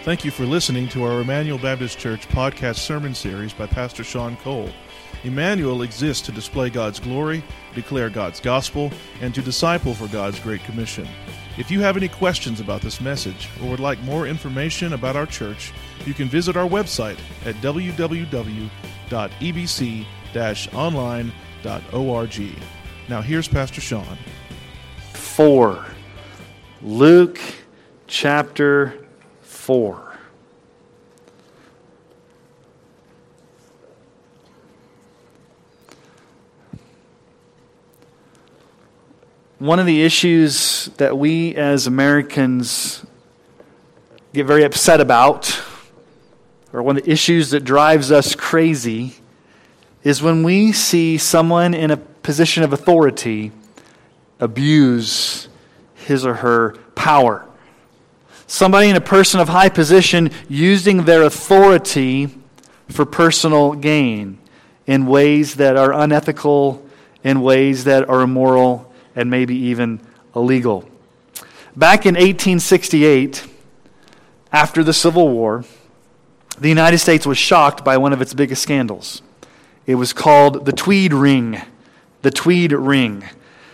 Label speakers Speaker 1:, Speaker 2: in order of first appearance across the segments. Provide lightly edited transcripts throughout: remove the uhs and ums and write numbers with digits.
Speaker 1: Thank you for listening to our Emmanuel Baptist Church podcast sermon series by Pastor Sean Cole. Emmanuel exists to display God's glory, declare God's gospel, and to disciple for God's Great Commission. If you have any questions about this message or would like more information about our church, you can visit our website at www.ebc-online.org. Now here's Pastor Sean.
Speaker 2: 4. Luke chapter 4. One of the issues that we as Americans get very upset about, or one of the issues that drives us crazy, is when we see someone in a position of authority abuse his or her power. Somebody in a person of high position using their authority for personal gain in ways that are unethical, in ways that are immoral, and maybe even illegal. Back in 1868, after the Civil War, the United States was shocked by one of its biggest scandals. It was called the Tweed Ring. The Tweed Ring.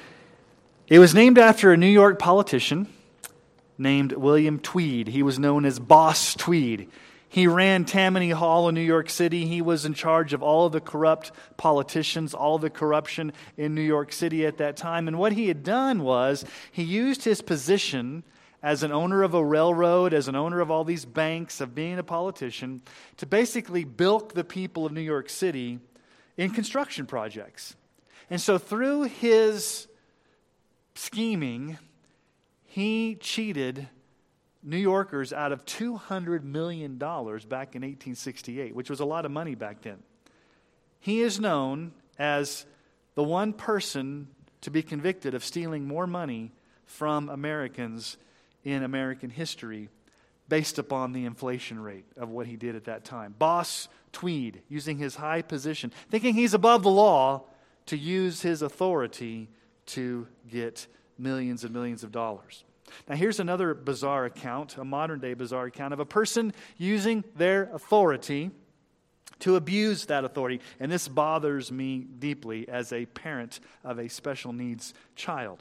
Speaker 2: It was named after a New York politician named William Tweed. He was known as Boss Tweed. He ran Tammany Hall in New York City. He was in charge of all of the corrupt politicians, all of the corruption in New York City at that time. And what he had done was he used his position as an owner of a railroad, as an owner of all these banks, of being a politician, to basically bilk the people of New York City in construction projects. And so through his scheming, he cheated New Yorkers out of $200 million back in 1868, which was a lot of money back then. He is known as the one person to be convicted of stealing more money from Americans in American history based upon the inflation rate of what he did at that time. Boss Tweed, using his high position, thinking he's above the law, to use his authority to get millions and millions of dollars. Now here's another bizarre account, a modern-day bizarre account of a person using their authority to abuse that authority. And this bothers me deeply as a parent of a special needs child.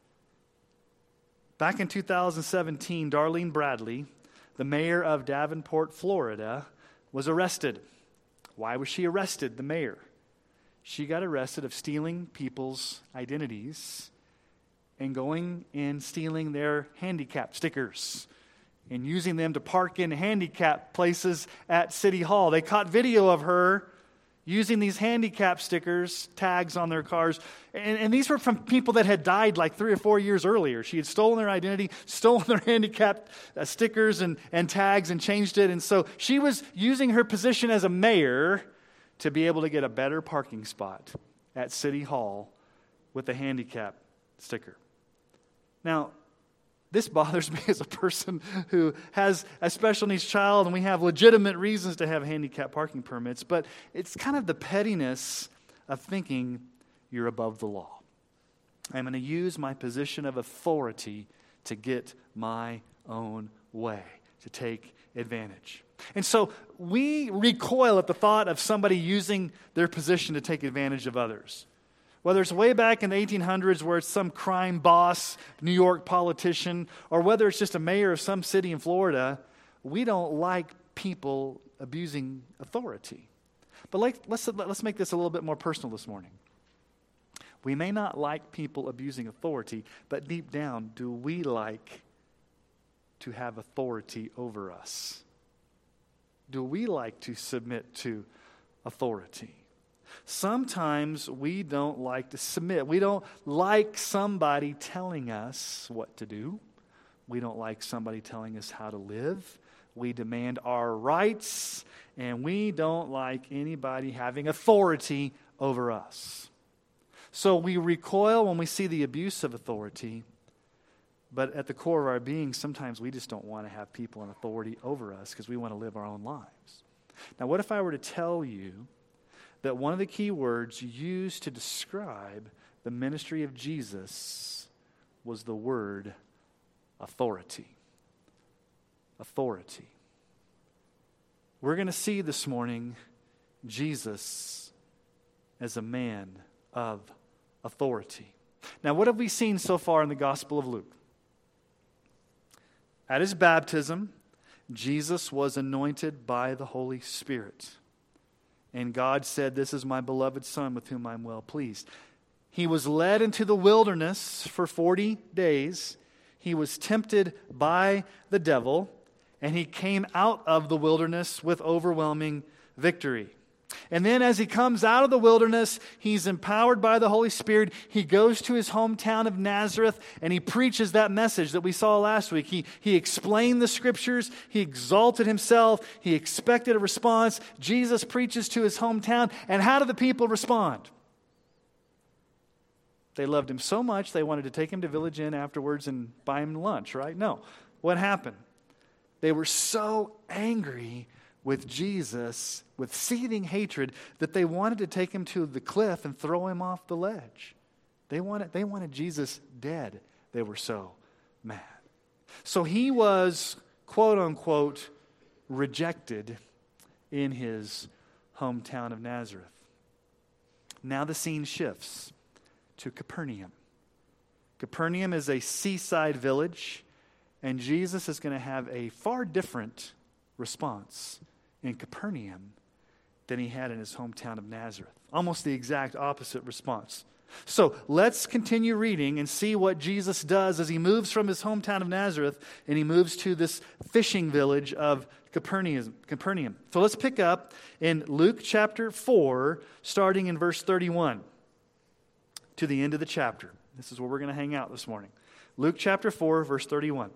Speaker 2: Back in 2017, Darlene Bradley, the mayor of Davenport, Florida, was arrested. Why was she arrested, the mayor? She got arrested of stealing people's identities and going and stealing their handicap stickers and using them to park in handicap places at City Hall. They caught video of her using these handicap stickers, tags on their cars. And these were from people that had died like 3 or 4 years earlier. She had stolen their identity, stolen their handicap stickers and tags and changed it. And so she was using her position as a mayor to be able to get a better parking spot at City Hall with a handicap sticker. Now, this bothers me as a person who has a special needs child, and we have legitimate reasons to have handicap parking permits, but it's kind of the pettiness of thinking you're above the law. I'm going to use my position of authority to get my own way, to take advantage. And so we recoil at the thought of somebody using their position to take advantage of others. Whether it's way back in the 1800s where it's some crime boss, New York politician, or whether it's just a mayor of some city in Florida, we don't like people abusing authority. But let's make this a little bit more personal this morning. We may not like people abusing authority, but deep down, do we like to have authority over us? Do we like to submit to authority? Sometimes we don't like to submit. We don't like somebody telling us what to do. We don't like somebody telling us how to live. We demand our rights, and we don't like anybody having authority over us. So we recoil when we see the abuse of authority, but at the core of our being, sometimes we just don't want to have people in authority over us because we want to live our own lives. Now, what if I were to tell you that one of the key words used to describe the ministry of Jesus was the word authority? Authority. we're going to see this morning Jesus as a man of authority. Now, what have we seen so far in the Gospel of Luke? At his baptism, Jesus was anointed by the Holy Spirit. And God said, "This is my beloved Son with whom I'm well pleased." He was led into the wilderness for 40 days. He was tempted by the devil, and he came out of the wilderness with overwhelming victory. And then as he comes out of the wilderness, he's empowered by the Holy Spirit. He goes to his hometown of Nazareth, and he preaches that message that we saw last week. He explained the Scriptures. He exalted himself. He expected a response. Jesus preaches to his hometown, and how do the people respond? They loved him so much, they wanted to take him to Village Inn afterwards and buy him lunch, right? No. What happened? They were so angry with Jesus, with seething hatred, that they wanted to take him to the cliff and throw him off the ledge. They wanted Jesus dead. They were so mad. So he was, quote unquote, rejected in his hometown of Nazareth. Now the scene shifts to Capernaum. Capernaum is a seaside village, and Jesus is going to have a far different response in Capernaum than he had in his hometown of Nazareth. Almost the exact opposite response. So let's continue reading and see what Jesus does as he moves from his hometown of Nazareth and he moves to this fishing village of Capernaum. So let's pick up in Luke chapter 4, starting in verse 31 to the end of the chapter. This is where we're going to hang out this morning. Luke chapter 4, verse 31.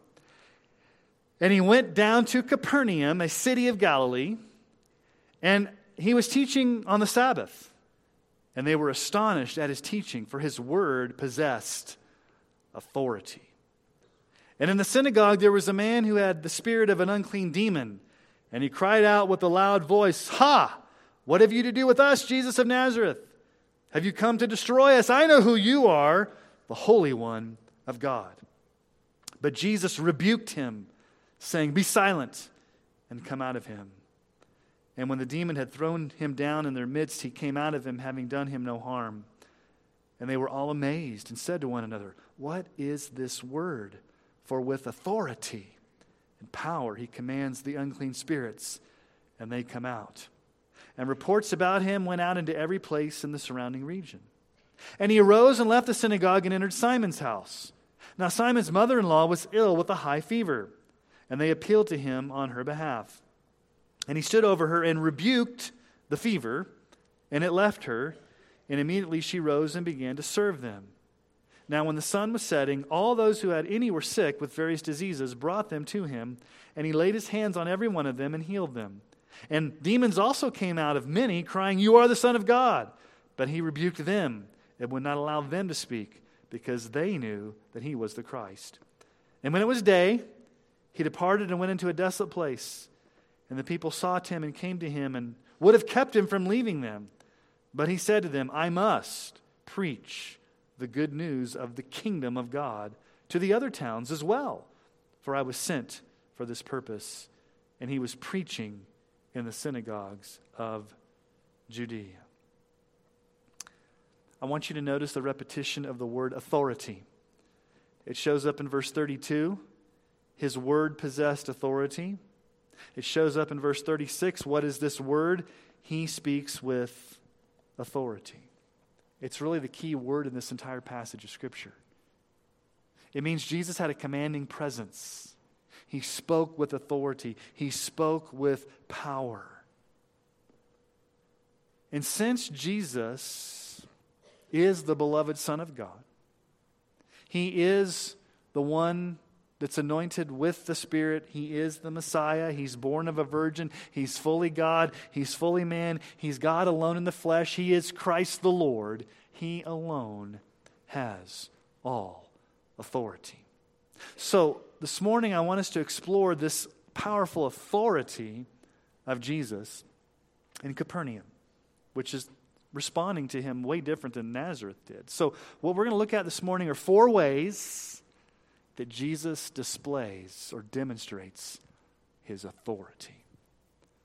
Speaker 2: And he went down to Capernaum, a city of Galilee, and he was teaching on the Sabbath. And they were astonished at his teaching, for his word possessed authority. And in the synagogue there was a man who had the spirit of an unclean demon, and he cried out with a loud voice, "Ha! What have you to do with us, Jesus of Nazareth? Have you come to destroy us? I know who you are, the Holy One of God." But Jesus rebuked him, saying, "Be silent and come out of him." And when the demon had thrown him down in their midst, he came out of him, having done him no harm. And they were all amazed and said to one another, "What is this word? For with authority and power he commands the unclean spirits, and they come out." And reports about him went out into every place in the surrounding region. And he arose and left the synagogue and entered Simon's house. Now Simon's mother-in-law was ill with a high fever, and they appealed to him on her behalf. And he stood over her and rebuked the fever, and it left her, and immediately she rose and began to serve them. Now when the sun was setting, all those who had any were sick with various diseases brought them to him, and he laid his hands on every one of them and healed them. And demons also came out of many, crying, "You are the Son of God." But he rebuked them and would not allow them to speak, because they knew that he was the Christ. And when it was day, he departed and went into a desolate place. And the people sought him and came to him and would have kept him from leaving them. But he said to them, "I must preach the good news of the kingdom of God to the other towns as well, for I was sent for this purpose." And he was preaching in the synagogues of Judea. I want you to notice the repetition of the word authority. It shows up in verse 32. His word possessed authority. It shows up in verse 36. What is this word? He speaks with authority. It's really the key word in this entire passage of Scripture. It means Jesus had a commanding presence. He spoke with authority. He spoke with power. And since Jesus is the beloved Son of God, he is the one that's anointed with the Spirit. He is the Messiah. He's born of a virgin. He's fully God. He's fully man. He's God alone in the flesh. He is Christ the Lord. He alone has all authority. So this morning I want us to explore this powerful authority of Jesus in Capernaum, which is responding to him way different than Nazareth did. So what we're going to look at this morning are 4 ways that Jesus displays or demonstrates his authority.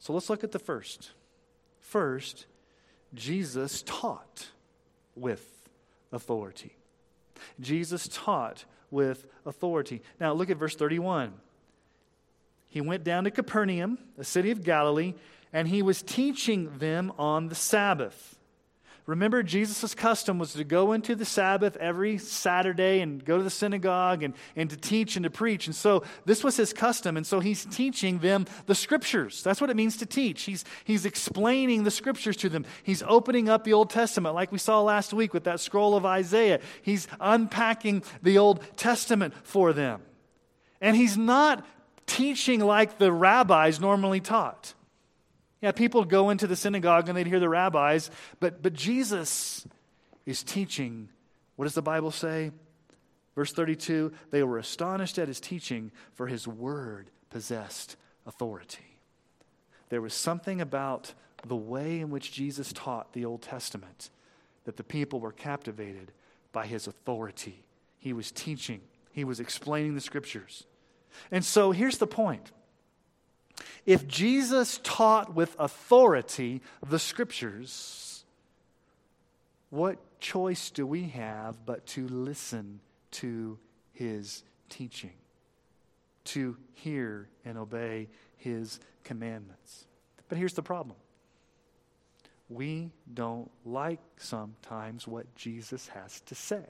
Speaker 2: So let's look at the first. First, Jesus taught with authority. Jesus taught with authority. Now look at verse 31. He went down to Capernaum, a city of Galilee, and he was teaching them on the Sabbath. Remember, Jesus' custom was to go into the Sabbath every Saturday and go to the synagogue and to teach and to preach. And so this was his custom. And so he's teaching them the Scriptures. That's what it means to teach. He's explaining the Scriptures to them. He's opening up the Old Testament like we saw last week with that scroll of Isaiah. He's unpacking the Old Testament for them. And he's not teaching like the rabbis normally taught. Yeah, people would go into the synagogue and they'd hear the rabbis, but Jesus is teaching. What does the Bible say? Verse 32, they were astonished at his teaching, for his word possessed authority. There was something about the way in which Jesus taught the Old Testament that the people were captivated by his authority. He was teaching. He was explaining the Scriptures. And so here's the point. If Jesus taught with authority the Scriptures, what choice do we have but to listen to his teaching, to hear and obey his commandments? But here's the problem. We don't like sometimes what Jesus has to say.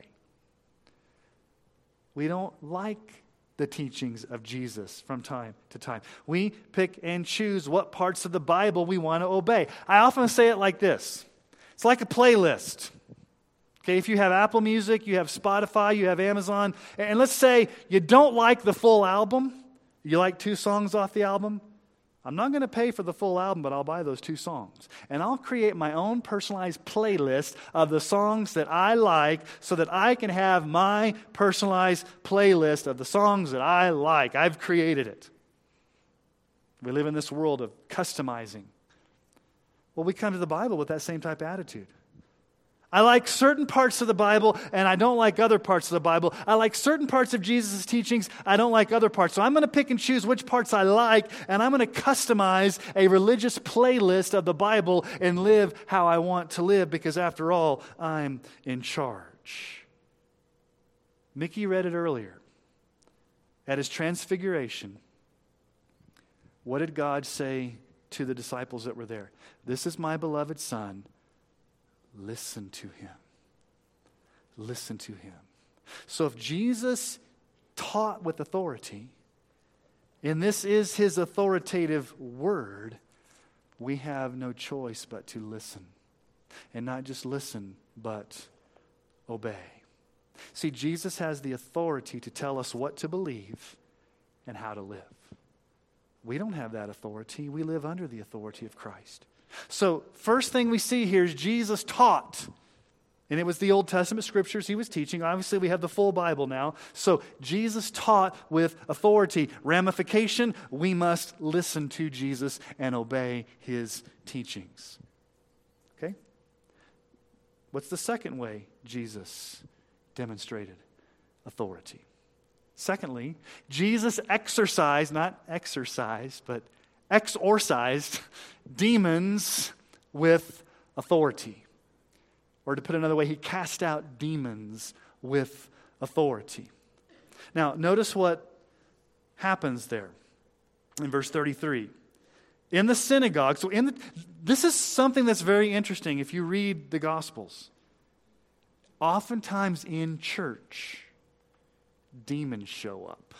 Speaker 2: We don't like the teachings of Jesus from time to time. We pick and choose what parts of the Bible we want to obey. I often say it like this. It's like a playlist. Okay, if you have Apple Music, you have Spotify, you have Amazon, and let's say you don't like the full album, you like 2 songs off the album, I'm not going to pay for the full album, but I'll buy those 2 songs. And I'll create my own personalized playlist of the songs that I like so that I can have my personalized playlist of the songs that I like. I've created it. We live in this world of customizing. Well, we come to the Bible with that same type of attitude. I like certain parts of the Bible, and I don't like other parts of the Bible. I like certain parts of Jesus' teachings. I don't like other parts. So I'm going to pick and choose which parts I like, and I'm going to customize a religious playlist of the Bible and live how I want to live, because after all, I'm in charge. Mickey read it earlier. At his transfiguration, what did God say to the disciples that were there? This is my beloved Son. Listen to him. Listen to him. So if Jesus taught with authority, and this is his authoritative word, we have no choice but to listen. And not just listen, but obey. See, Jesus has the authority to tell us what to believe and how to live. We don't have that authority. We live under the authority of Christ. So, first thing we see here is Jesus taught. And it was the Old Testament Scriptures he was teaching. Obviously, we have the full Bible now. So, Jesus taught with authority. Ramification, we must listen to Jesus and obey his teachings. Okay? What's the second way Jesus demonstrated authority? Secondly, Jesus exorcised, not exercised, but exorcised demons with authority. Or to put it another way, he cast out demons with authority. Now, notice what happens there in verse 33. In the synagogue, this is something that's very interesting if you read the Gospels. Oftentimes in church, demons show up.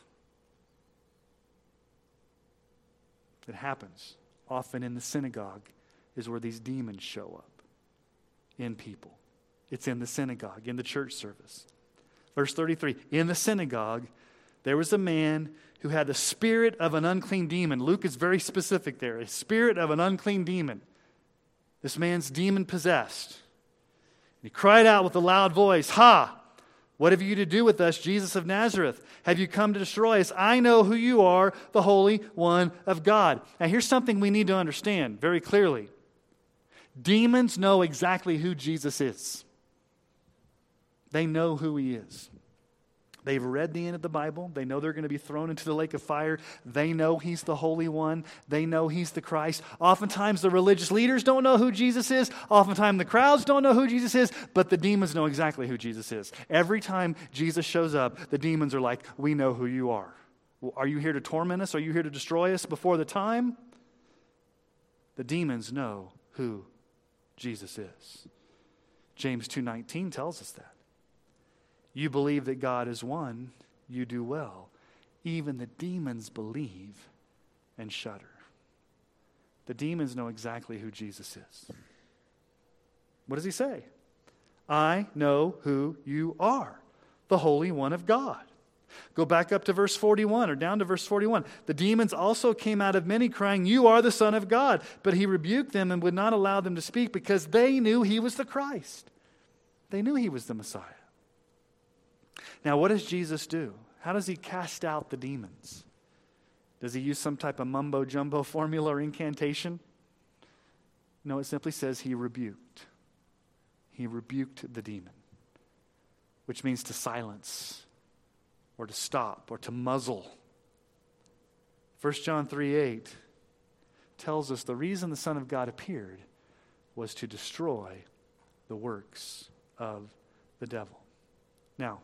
Speaker 2: It happens. Often in the synagogue is where these demons show up in people. It's in the synagogue, in the church service. Verse 33, in the synagogue, there was a man who had the spirit of an unclean demon. Luke is very specific there. A spirit of an unclean demon. This man's demon possessed. He cried out with a loud voice, "Ha! What have you to do with us, Jesus of Nazareth? Have you come to destroy us? I know who you are, the Holy One of God." Now here's something we need to understand very clearly. Demons know exactly who Jesus is. They know who he is. They've read the end of the Bible. They know they're going to be thrown into the lake of fire. They know He's the Holy One. They know He's the Christ. Oftentimes the religious leaders don't know who Jesus is. Oftentimes the crowds don't know who Jesus is. But the demons know exactly who Jesus is. Every time Jesus shows up, the demons are like, we know who you are. Well, are you here to torment us? Are you here to destroy us before the time? The demons know who Jesus is. James 2:19 tells us that. You believe that God is one, you do well. Even the demons believe and shudder. The demons know exactly who Jesus is. What does He say? I know who you are, the Holy One of God. Go back up to verse 41 or down to verse 41. The demons also came out of many crying, you are the Son of God. But He rebuked them and would not allow them to speak because they knew He was the Christ. They knew He was the Messiah. Now, what does Jesus do? How does He cast out the demons? Does He use some type of mumbo-jumbo formula or incantation? No, it simply says He rebuked. He rebuked the demon, which means to silence or to stop or to muzzle. 1 John 3:8 tells us the reason the Son of God appeared was to destroy the works of the devil. Now,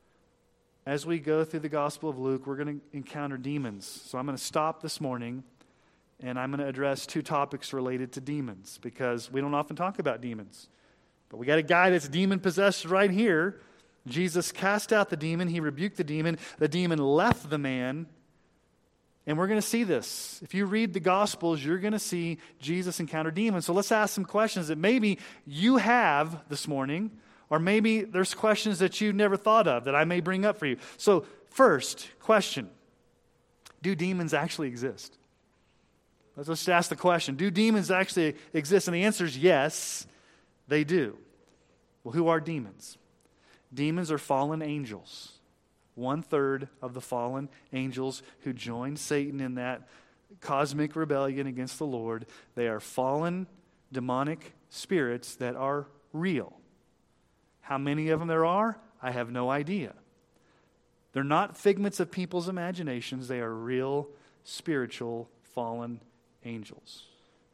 Speaker 2: as we go through the Gospel of Luke, we're going to encounter demons. So I'm going to stop this morning, and I'm going to address two topics related to demons, because we don't often talk about demons. But we got a guy that's demon-possessed right here. Jesus cast out the demon. He rebuked the demon. The demon left the man. And we're going to see this. If you read the Gospels, you're going to see Jesus encounter demons. So let's ask some questions that maybe you have this morning, or maybe there's questions that you've never thought of that I may bring up for you. So first question, do demons actually exist? Let's just ask the question, do demons actually exist? And the answer is yes, they do. Well, who are demons? Demons are fallen angels. 1/3 of the fallen angels who joined Satan in that cosmic rebellion against the Lord. They are fallen demonic spirits that are real. How many of them there are, I have no idea. They're not figments of people's imaginations. They are real, spiritual, fallen angels.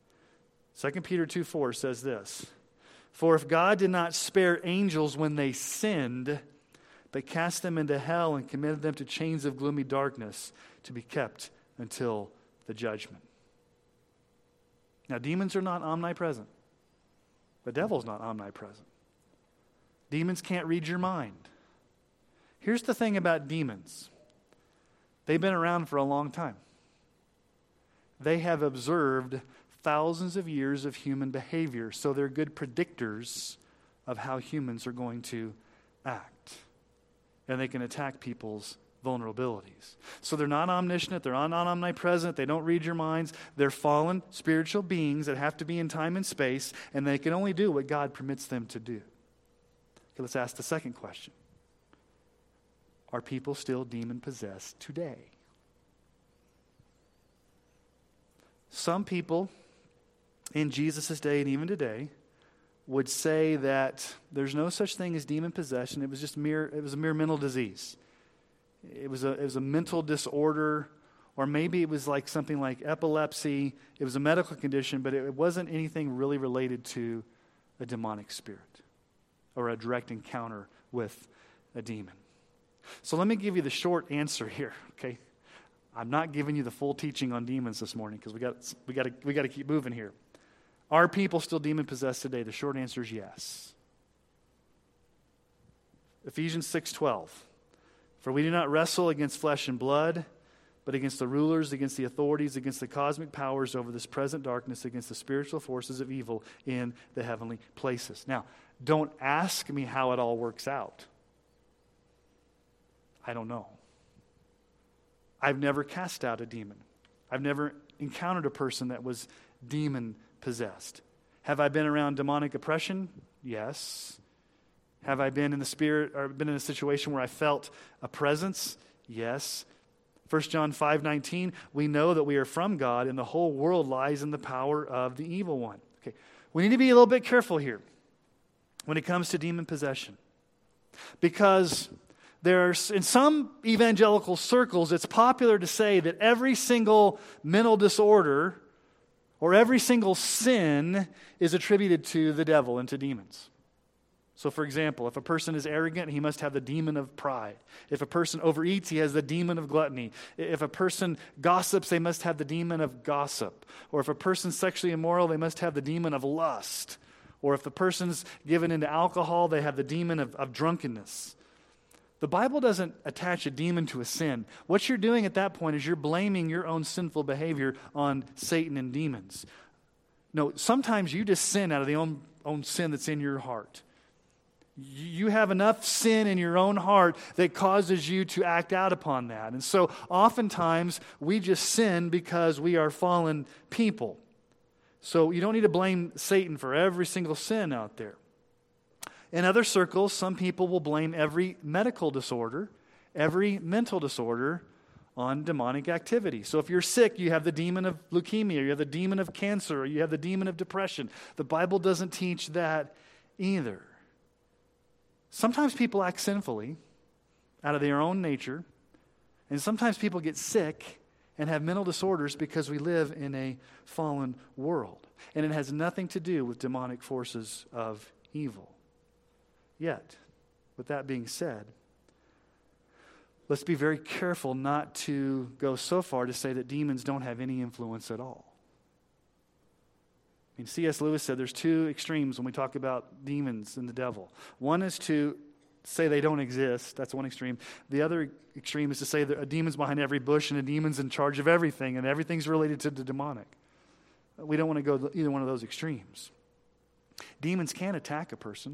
Speaker 2: 2 Peter 2:4 says this, for if God did not spare angels when they sinned, but cast them into hell and committed them to chains of gloomy darkness to be kept until the judgment. Now, demons are not omnipresent. The devil's not omnipresent. Demons can't read your mind. Here's the thing about demons. They've been around for a long time. They have observed thousands of years of human behavior, so they're good predictors of how humans are going to act. And they can attack people's vulnerabilities. So they're not omniscient, they're not omnipresent, they don't read your minds. They're fallen spiritual beings that have to be in time and space, and they can only do what God permits them to do. Okay, let's ask the second question. Are people still demon-possessed today? Some people in Jesus' day and even today would say that there's no such thing as demon possession. It was just a mere mental disease. It was a mental disorder, or maybe it was like something like epilepsy. It was a medical condition, but it wasn't anything really related to a demonic spirit or a direct encounter with a demon. So let me give you the short answer here, okay? I'm not giving you the full teaching on demons this morning because we got to keep moving here. Are people still demon-possessed today? The short answer is yes. Ephesians 6:12. For we do not wrestle against flesh and blood, but against the rulers, against the authorities, against the cosmic powers over this present darkness, against the spiritual forces of evil in the heavenly places. Now, don't ask me how it all works out. I don't know. I've never cast out a demon. I've never encountered a person that was demon-possessed. Have I been around demonic oppression? Yes. Have I been in the spirit or been in a situation where I felt a presence? Yes. 1 John 5:19, we know that we are from God and the whole world lies in the power of the evil one. Okay, we need to be a little bit careful here when it comes to demon possession. Because There's, in some evangelical circles, it's popular to say that every single mental disorder or every single sin is attributed to the devil and to demons. So, for example, if a person is arrogant, he must have the demon of pride. If a person overeats, he has the demon of gluttony. If a person gossips, they must have the demon of gossip. Or if a person's sexually immoral, they must have the demon of lust. Or if the person's given into alcohol, they have the demon of drunkenness. The Bible doesn't attach a demon to a sin. What you're doing at that point is you're blaming your own sinful behavior on Satan and demons. No, sometimes you just sin out of the own sin that's in your heart. You have enough sin in your own heart that causes you to act out upon that. And so oftentimes we just sin because we are fallen people. So you don't need to blame Satan for every single sin out there. In other circles, some people will blame every medical disorder, every mental disorder on demonic activity. So if you're sick, you have the demon of leukemia, you have the demon of cancer, or you have the demon of depression. The Bible doesn't teach that either. Sometimes people act sinfully out of their own nature, and sometimes people get sick and have mental disorders because we live in a fallen world. And it has nothing to do with demonic forces of evil. Yet, with that being said, let's be very careful not to go so far to say that demons don't have any influence at all. I mean, C.S. Lewis said there's two extremes when we talk about demons and the devil. One is to say they don't exist. That's one extreme. The other extreme is to say that a demon's behind every bush and a demon's in charge of everything and everything's related to the demonic. We don't want to go to either one of those extremes. Demons can attack a person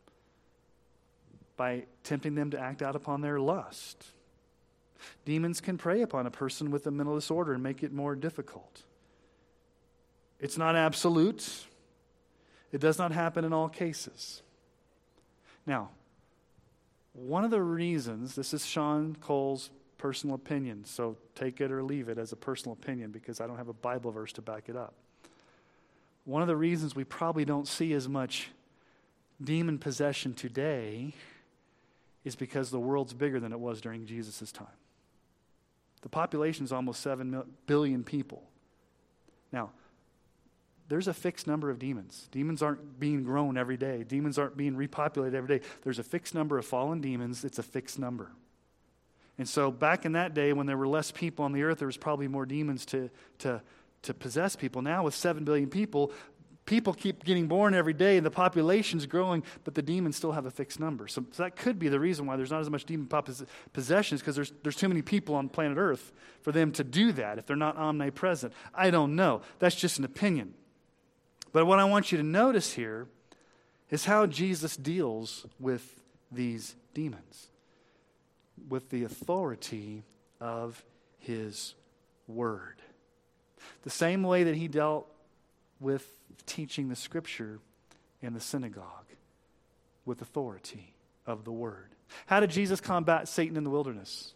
Speaker 2: by tempting them to act out upon their lust. Demons can prey upon a person with a mental disorder and make it more difficult. It's not absolute. It does not happen in all cases. Now, one of the reasons, this is Sean Cole's personal opinion, so take it or leave it as a personal opinion because I don't have a Bible verse to back it up. One of the reasons we probably don't see as much demon possession today is because the world's bigger than it was during Jesus' time. The population is almost 7 billion people. Now, there's a fixed number of demons. Demons aren't being grown every day. Demons aren't being repopulated every day. There's a fixed number of fallen demons. It's a fixed number. And so back in that day when there were less people on the earth, there was probably more demons to possess people. Now with 7 billion people, people keep getting born every day and the population's growing, but the demons still have a fixed number. So that could be the reason why there's not as much demon possessions because there's too many people on planet Earth for them to do that if they're not omnipresent. I don't know. That's just an opinion. But what I want you to notice here is how Jesus deals with these demons, with the authority of his word. The same way that he dealt with teaching the scripture in the synagogue, with authority of the word. How did Jesus combat Satan in the wilderness?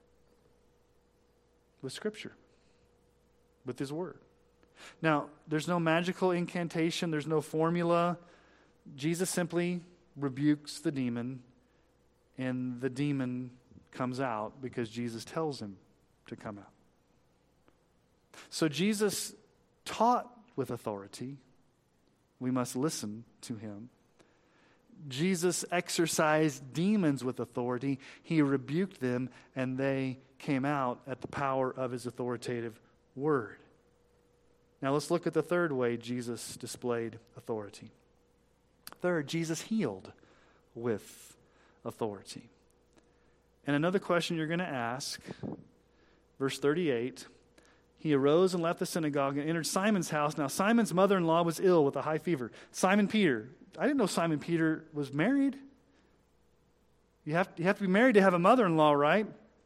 Speaker 2: With scripture, with his word. Now, there's no magical incantation, there's no formula. Jesus simply rebukes the demon, and the demon comes out because Jesus tells him to come out. So Jesus taught with authority. We must listen to him. Jesus exorcised demons with authority. He rebuked them, and they came out at the power of his authoritative word. Now let's look at the third way Jesus displayed authority. Third, Jesus healed with authority. And another question you're going to ask, verse 38, he arose and left the synagogue and entered Simon's house. Now Simon's mother-in-law was ill with a high fever. Simon Peter. I didn't know Simon Peter was married. You have to be married to have a mother-in-law, right?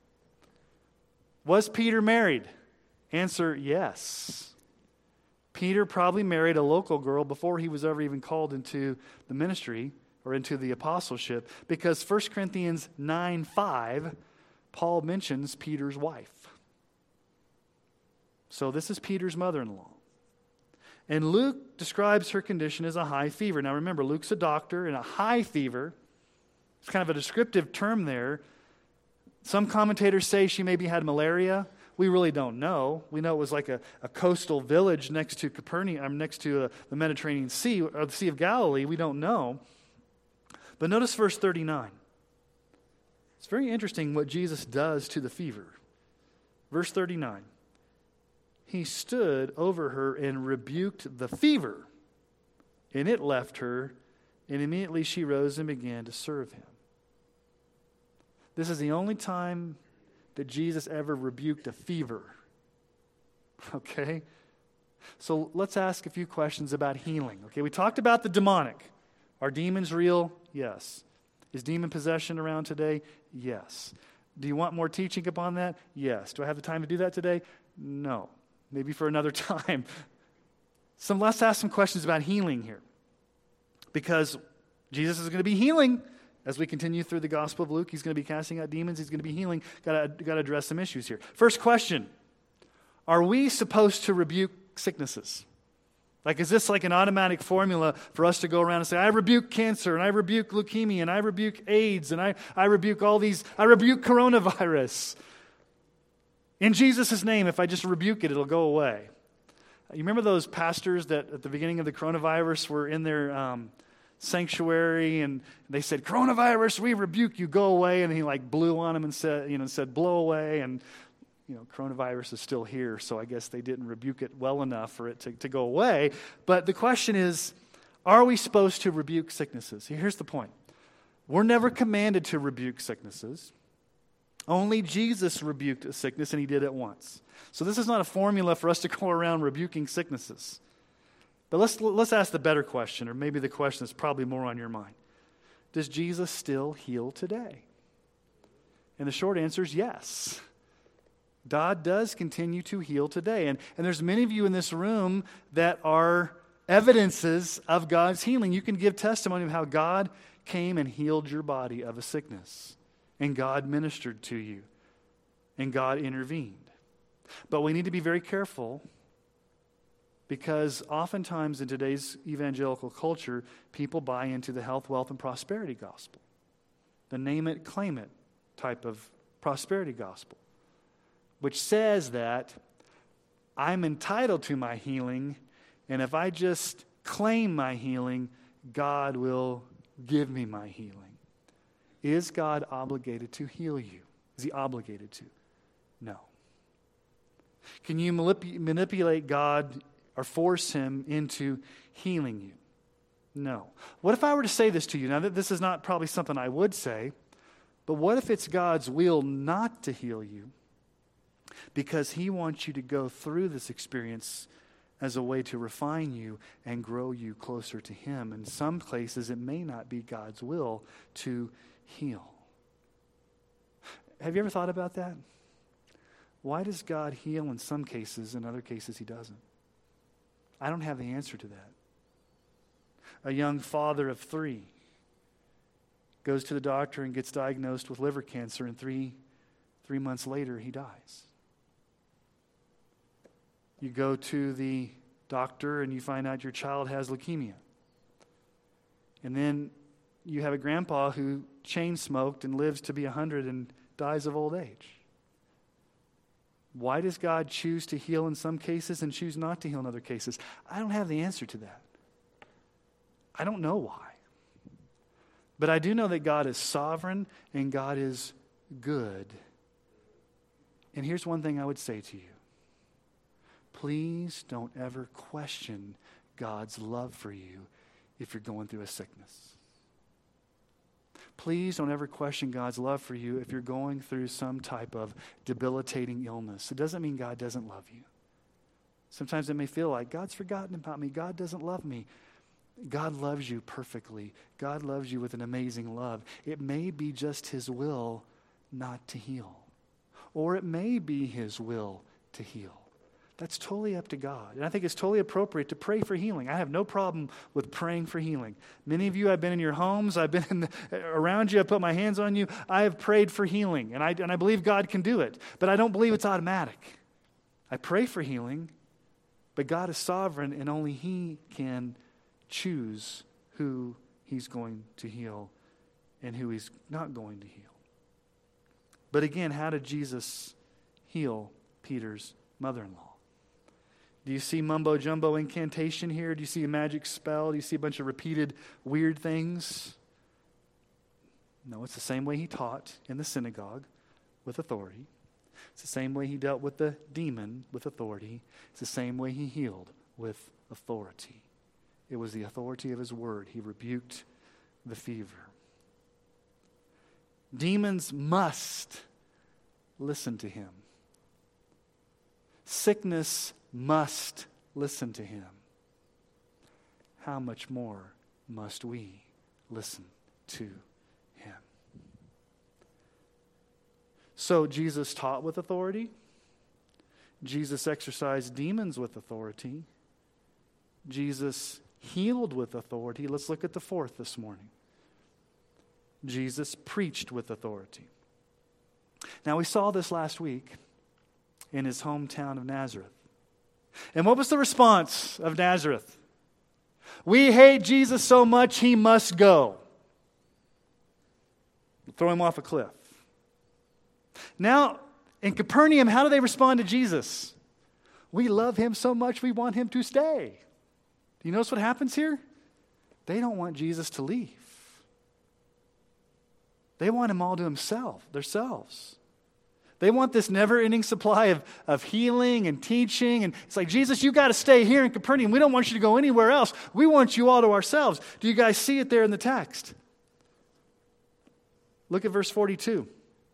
Speaker 2: Was Peter married? Answer, yes. Peter probably married a local girl before he was ever even called into the ministry or into the apostleship, because 1 Corinthians 9:5, Paul mentions Peter's wife. So this is Peter's mother-in-law. And Luke describes her condition as a high fever. Now remember, Luke's a doctor, and a high fever, it's kind of a descriptive term there. Some commentators say she maybe had malaria. We really don't know. We know it was like a coastal village next to Capernaum, next to the Mediterranean Sea, or the Sea of Galilee. We don't know. But notice verse 39. It's very interesting what Jesus does to the fever. Verse 39. He stood over her and rebuked the fever, and it left her, and immediately she rose and began to serve him. This is the only time that Jesus ever rebuked a fever. Okay? So let's ask a few questions about healing. Okay, we talked about the demonic. Are demons real? Yes. Is demon possession around today? Yes. Do you want more teaching upon that? Yes. Do I have the time to do that today? No. Maybe for another time. Let's ask some questions about healing here. Because Jesus is going to be healing as we continue through the Gospel of Luke. He's going to be casting out demons. He's going to be healing. Got to address some issues here. First question. Are we supposed to rebuke sicknesses? Like, is this like an automatic formula for us to go around and say, I rebuke cancer, and I rebuke leukemia, and I rebuke AIDS, and I rebuke all these, I rebuke coronavirus. In Jesus' name, if I just rebuke it, it'll go away. You remember those pastors that at the beginning of the coronavirus were in their sanctuary, and they said, coronavirus, we rebuke you, go away. And he like blew on them and said, blow away. And coronavirus is still here, so I guess they didn't rebuke it well enough for it to go away. But the question is, are we supposed to rebuke sicknesses? Here's the point. We're never commanded to rebuke sicknesses. Only Jesus rebuked a sickness, and he did it once. So this is not a formula for us to go around rebuking sicknesses. But let's ask the better question, or maybe the question that's probably more on your mind. Does Jesus still heal today? And the short answer is yes. God does continue to heal today. And there's many of you in this room that are evidences of God's healing. You can give testimony of how God came and healed your body of a sickness. And God ministered to you. And God intervened. But we need to be very careful, because oftentimes in today's evangelical culture, people buy into the health, wealth, and prosperity gospel. The name it, claim it type of prosperity gospel, which says that I'm entitled to my healing, and if I just claim my healing, God will give me my healing. Is God obligated to heal you? Is he obligated to? No. Can you manipulate God or force him into healing you? No. What if I were to say this to you? Now, this is not probably something I would say, but what if it's God's will not to heal you because he wants you to go through this experience as a way to refine you and grow you closer to him? In some places, it may not be God's will to heal. Have you ever thought about that? Why does God heal in some cases, in other cases he doesn't? I don't have the answer to that. A young father of 3 goes to the doctor and gets diagnosed with liver cancer, and three months later he dies. You go to the doctor and you find out your child has leukemia. And then you have a grandpa who chain smoked and lives to be 100 and dies of old age. Why does God choose to heal in some cases and choose not to heal in other cases? I don't have the answer to that. I don't know why. But I do know that God is sovereign and God is good. And here's one thing I would say to you. Please don't ever question God's love for you if you're going through a sickness. Please don't ever question God's love for you if you're going through some type of debilitating illness. It doesn't mean God doesn't love you. Sometimes it may feel like God's forgotten about me. God doesn't love me. God loves you perfectly. God loves you with an amazing love. It may be just his will not to heal. Or it may be his will to heal. That's totally up to God. And I think it's totally appropriate to pray for healing. I have no problem with praying for healing. Many of you, I've been in your homes. I've been around you. I've put my hands on you. I have prayed for healing. And I believe God can do it. But I don't believe it's automatic. I pray for healing, but God is sovereign and only he can choose who he's going to heal and who he's not going to heal. But again, how did Jesus heal Peter's mother-in-law? Do you see mumbo-jumbo incantation here? Do you see a magic spell? Do you see a bunch of repeated weird things? No, it's the same way he taught in the synagogue with authority. It's the same way he dealt with the demon with authority. It's the same way he healed with authority. It was the authority of his word. He rebuked the fever. Demons must listen to him. Sickness must listen to him. How much more must we listen to him? So Jesus taught with authority. Jesus exorcised demons with authority. Jesus healed with authority. Let's look at the fourth this morning. Jesus preached with authority. Now, we saw this last week in his hometown of Nazareth. And what was the response of Nazareth? We hate Jesus so much, he must go. Throw him off a cliff. Now, in Capernaum, how do they respond to Jesus? We love him so much, we want him to stay. Do you notice what happens here? They don't want Jesus to leave. They want him all to themselves. They want this never-ending supply of healing and teaching. And it's like, Jesus, you got to stay here in Capernaum. We don't want you to go anywhere else. We want you all to ourselves. Do you guys see it there in the text? Look at verse 42.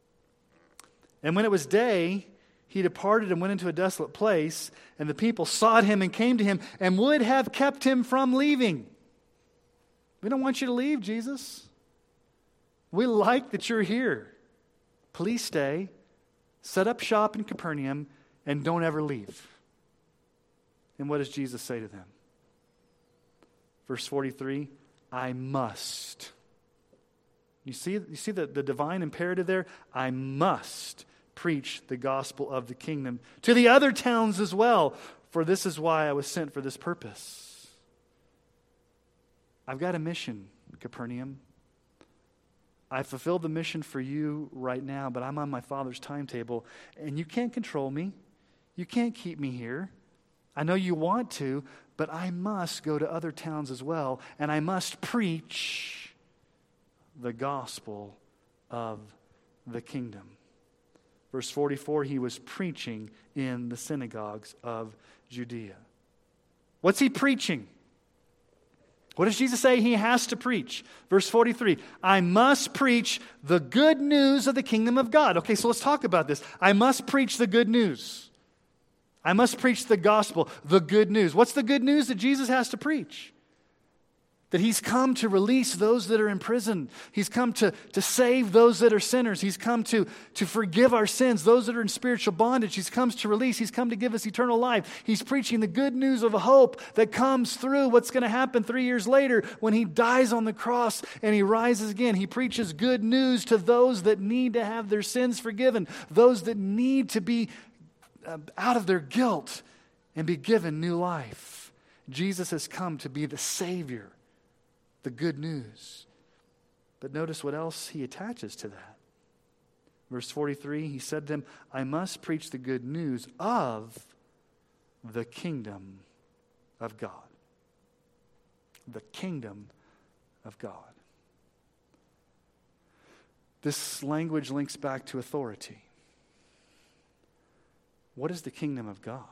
Speaker 2: And when it was day, he departed and went into a desolate place, and the people sought him and came to him and would have kept him from leaving. We don't want you to leave, Jesus. We like that you're here. Please stay. Set up shop in Capernaum and don't ever leave. And what does Jesus say to them? Verse 43, I must. You see the divine imperative there? I must preach the gospel of the kingdom to the other towns as well, for this is why I was sent for this purpose. I've got a mission, Capernaum. I fulfilled the mission for you right now, but I'm on my Father's timetable, and you can't control me. You can't keep me here. I know you want to, but I must go to other towns as well, and I must preach the gospel of the kingdom. Verse 44, he was preaching in the synagogues of Judea. What's he preaching? What does Jesus say he has to preach? Verse 43, I must preach the good news of the kingdom of God. Okay, so let's talk about this. I must preach the good news. I must preach the gospel, the good news. What's the good news that Jesus has to preach? That he's come to release those that are in prison. He's come to save those that are sinners. He's come to forgive our sins, those that are in spiritual bondage. He's come to release. He's come to give us eternal life. He's preaching the good news of hope that comes through what's going to happen 3 years later when he dies on the cross and he rises again. He preaches good news to those that need to have their sins forgiven, those that need to be out of their guilt and be given new life. Jesus has come to be the Savior. The good news. But notice what else he attaches to that. Verse 43, he said to them, I must preach the good news of the kingdom of God. The kingdom of God. This language links back to authority. What is the kingdom of God?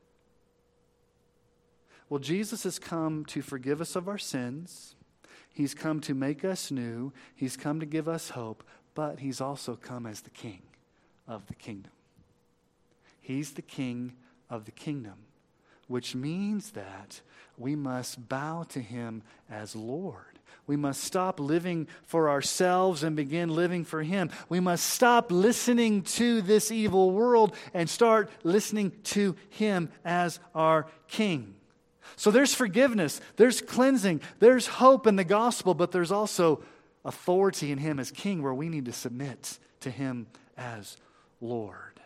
Speaker 2: Well, Jesus has come to forgive us of our sins. He's come to make us new. He's come to give us hope, but he's also come as the king of the kingdom. He's the king of the kingdom, which means that we must bow to him as Lord. We must stop living for ourselves and begin living for him. We must stop listening to this evil world and start listening to him as our king. So there's forgiveness, there's cleansing, there's hope in the gospel, but there's also authority in him as king where we need to submit to him as Lord.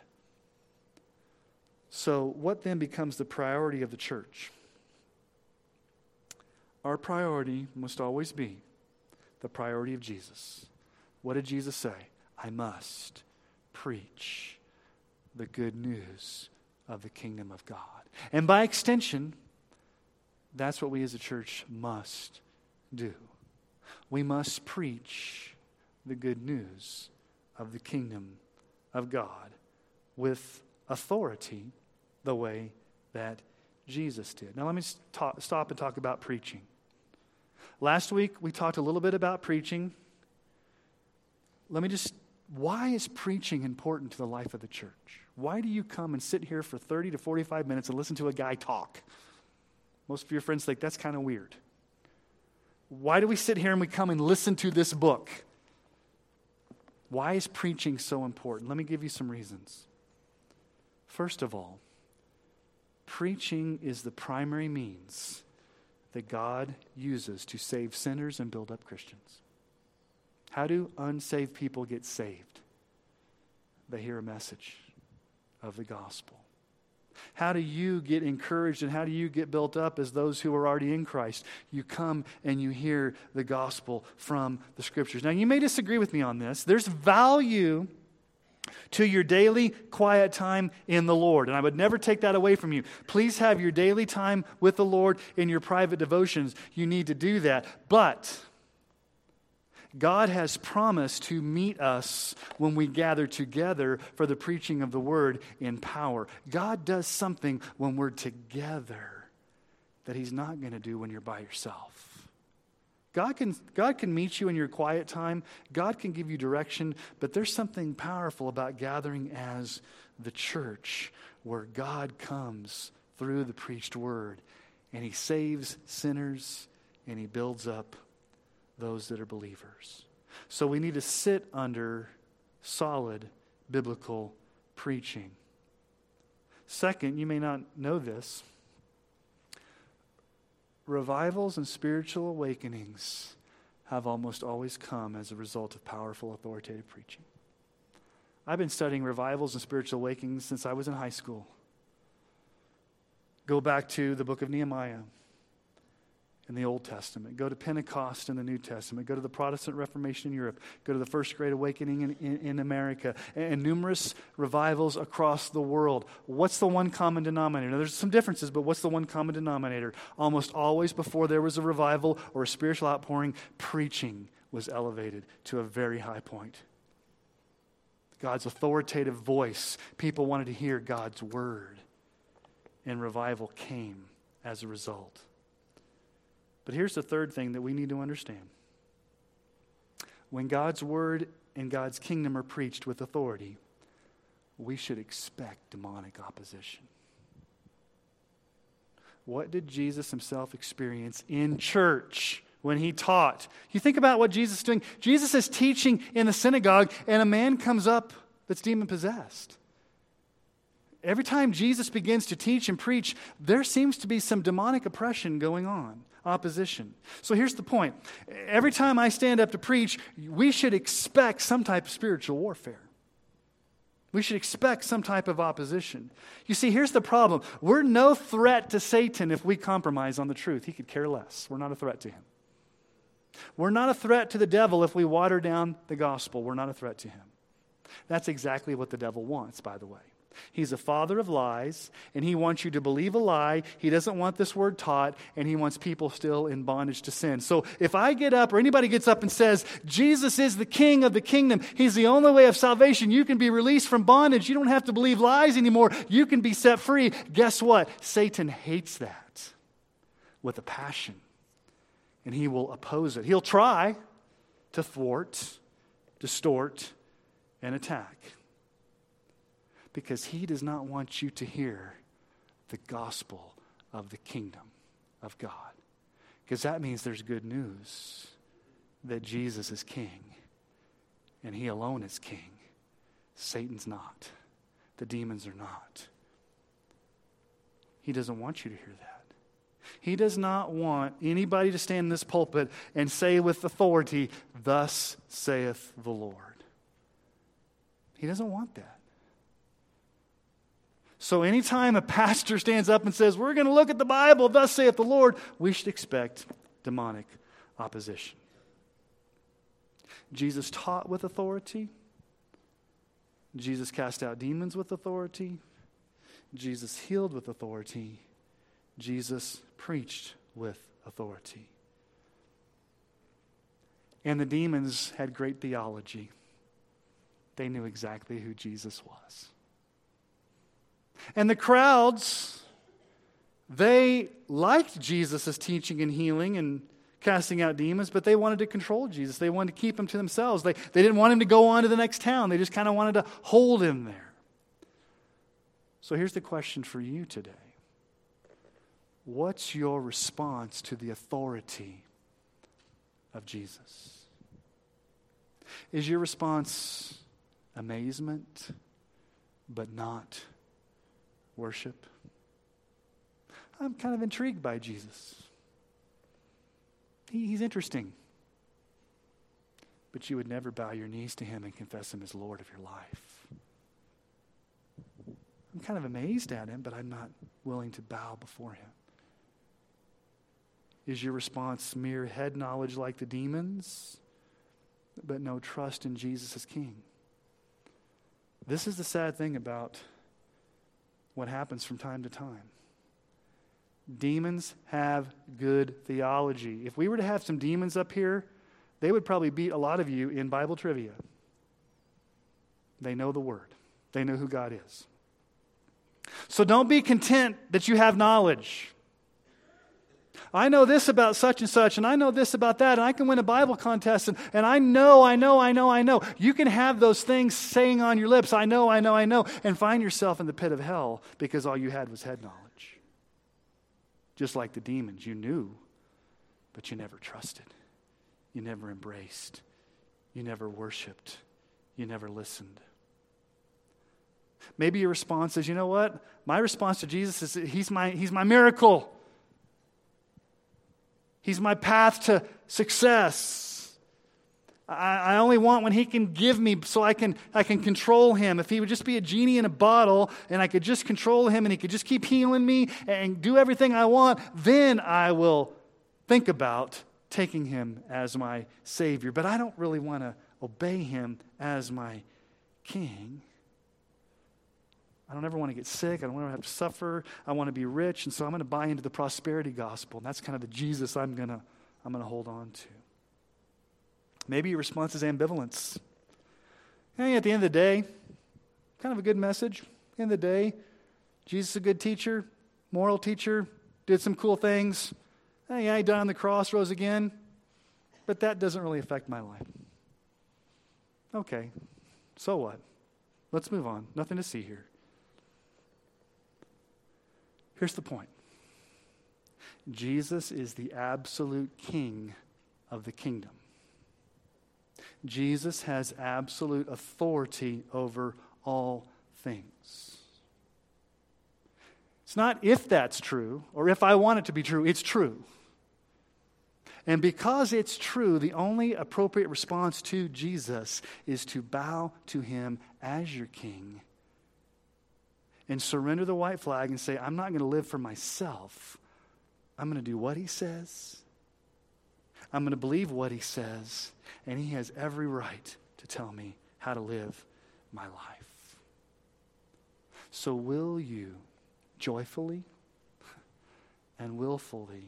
Speaker 2: So what then becomes the priority of the church? Our priority must always be the priority of Jesus. What did Jesus say? I must preach the good news of the kingdom of God. And by extension, that's what we as a church must do. We must preach the good news of the kingdom of God with authority the way that Jesus did. Now let me stop and talk about preaching. Last week we talked a little bit about preaching. Why is preaching important to the life of the church? Why do you come and sit here for 30 to 45 minutes and listen to a guy talk? Most of your friends think that's kind of weird. Why do we sit here and we come and listen to this book? Why is preaching so important? Let me give you some reasons. First of all, preaching is the primary means that God uses to save sinners and build up Christians. How do unsaved people get saved? They hear a message of the gospel. How do you get encouraged and how do you get built up as those who are already in Christ? You come and you hear the gospel from the Scriptures. Now, you may disagree with me on this. There's value to your daily quiet time in the Lord, and I would never take that away from you. Please have your daily time with the Lord in your private devotions. You need to do that. But God has promised to meet us when we gather together for the preaching of the word in power. God does something when we're together that He's not going to do when you're by yourself. God can meet you in your quiet time. God can give you direction, but there's something powerful about gathering as the church where God comes through the preached word and He saves sinners and He builds up those that are believers. So we need to sit under solid biblical preaching. Second, you may not know this, revivals and spiritual awakenings have almost always come as a result of powerful, authoritative preaching. I've been studying revivals and spiritual awakenings since I was in high school. Go back to the book of Nehemiah in the Old Testament. Go to Pentecost in the New Testament. Go to the Protestant Reformation in Europe. Go to the First Great Awakening in America. And numerous revivals across the world. What's the one common denominator? Now, there's some differences, but what's the one common denominator? Almost always before there was a revival or a spiritual outpouring, preaching was elevated to a very high point. God's authoritative voice. People wanted to hear God's word. And revival came as a result. But here's the third thing that we need to understand. When God's word and God's kingdom are preached with authority, we should expect demonic opposition. What did Jesus Himself experience in church when He taught? You think about what Jesus is doing. Jesus is teaching in the synagogue, and a man comes up that's demon-possessed. Every time Jesus begins to teach and preach, there seems to be some demonic oppression going on. Opposition. So here's the point. Every time I stand up to preach, we should expect some type of spiritual warfare. We should expect some type of opposition. You see, here's the problem. We're no threat to Satan if we compromise on the truth. He could care less. We're not a threat to him. We're not a threat to the devil if we water down the gospel. We're not a threat to him. That's exactly what the devil wants, by the way. He's a father of lies, and he wants you to believe a lie. He doesn't want this word taught, and he wants people still in bondage to sin. So if I get up, or anybody gets up and says, Jesus is the king of the kingdom, He's the only way of salvation, you can be released from bondage, you don't have to believe lies anymore, you can be set free. Guess what? Satan hates that with a passion, and he will oppose it. He'll try to thwart, distort, and attack. Because he does not want you to hear the gospel of the kingdom of God. Because that means there's good news that Jesus is king. And He alone is king. Satan's not. The demons are not. He doesn't want you to hear that. He does not want anybody to stand in this pulpit and say with authority, "Thus saith the Lord." He doesn't want that. So anytime a pastor stands up and says, we're going to look at the Bible, thus saith the Lord, we should expect demonic opposition. Jesus taught with authority. Jesus cast out demons with authority. Jesus healed with authority. Jesus preached with authority. And the demons had great theology. They knew exactly who Jesus was. And the crowds, they liked Jesus' teaching and healing and casting out demons, but they wanted to control Jesus. They wanted to keep him to themselves. They didn't want him to go on to the next town. They just kind of wanted to hold him there. So here's the question for you today. What's your response to the authority of Jesus? Is your response amazement, but not worship? I'm kind of intrigued by Jesus. He's interesting. But you would never bow your knees to him and confess him as Lord of your life. I'm kind of amazed at him, but I'm not willing to bow before him. Is your response mere head knowledge like the demons, but no trust in Jesus as King? This is the sad thing about what happens from time to time. Demons have good theology. If we were to have some demons up here, they would probably beat a lot of you in Bible trivia. They know the Word. They know who God is. So don't be content that you have knowledge. I know this about such and such, and I know this about that, and I can win a Bible contest, and I know. You can have those things saying on your lips, I know, and find yourself in the pit of hell because all you had was head knowledge. Just like the demons, you knew, but you never trusted. You never embraced. You never worshiped. You never listened. Maybe your response is, you know what? My response to Jesus is he's my miracle. He's my path to success. I only want when he can give me so I can control him. If he would just be a genie in a bottle and I could just control him and he could just keep healing me and do everything I want, then I will think about taking him as my Savior. But I don't really want to obey him as my King. I don't ever want to get sick. I don't want to have to suffer. I want to be rich, and so I'm going to buy into the prosperity gospel. And that's kind of the Jesus I'm going to hold on to. Maybe your response is ambivalence. Hey, at the end of the day, kind of a good message. At the end of the day, Jesus is a good teacher, moral teacher, did some cool things. Hey, yeah, he died on the cross, rose again. But that doesn't really affect my life. Okay, so what? Let's move on. Nothing to see here. Here's the point. Jesus is the absolute King of the kingdom. Jesus has absolute authority over all things. It's not if that's true or if I want it to be true, it's true. And because it's true, the only appropriate response to Jesus is to bow to him as your King and surrender the white flag and say, I'm not going to live for myself. I'm going to do what he says. I'm going to believe what he says. And he has every right to tell me how to live my life. So will you joyfully and willfully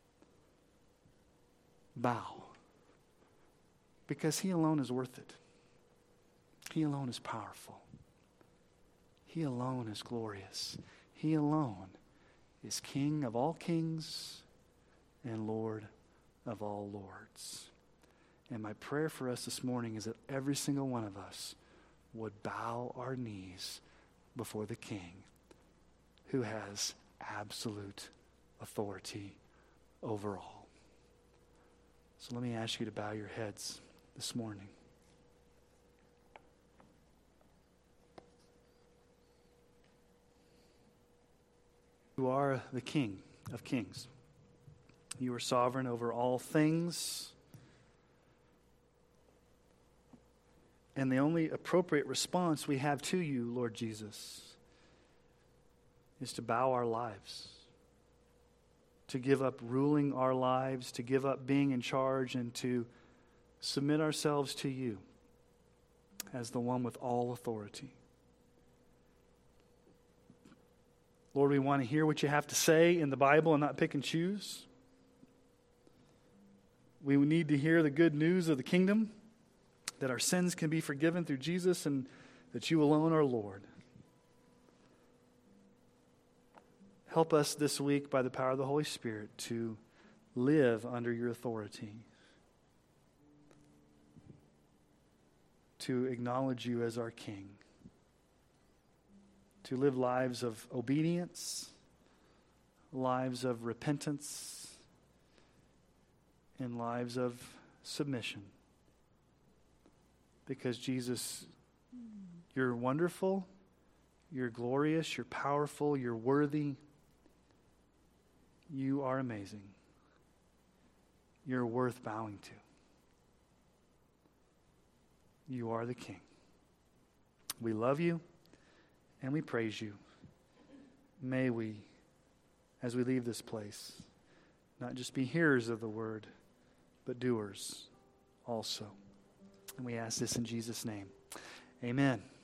Speaker 2: bow? Because he alone is worth it. He alone is powerful. He alone is glorious. He alone is King of all kings and Lord of all lords. And my prayer for us this morning is that every single one of us would bow our knees before the King who has absolute authority over all. So let me ask you to bow your heads this morning. You are the King of kings. You are sovereign over all things. And the only appropriate response we have to you, Lord Jesus, is to bow our lives, to give up ruling our lives, to give up being in charge, and to submit ourselves to you as the one with all authority. Lord, we want to hear what you have to say in the Bible and not pick and choose. We need to hear the good news of the kingdom, that our sins can be forgiven through Jesus and that you alone are Lord. Help us this week by the power of the Holy Spirit to live under your authority, to acknowledge you as our King, to live lives of obedience, lives of repentance, and lives of submission. Because Jesus, you're wonderful, you're glorious, you're powerful, you're worthy. You are amazing. You're worth bowing to. You are the King. We love you and we praise you. May we, as we leave this place, not just be hearers of the word, but doers also. And we ask this in Jesus' name. Amen.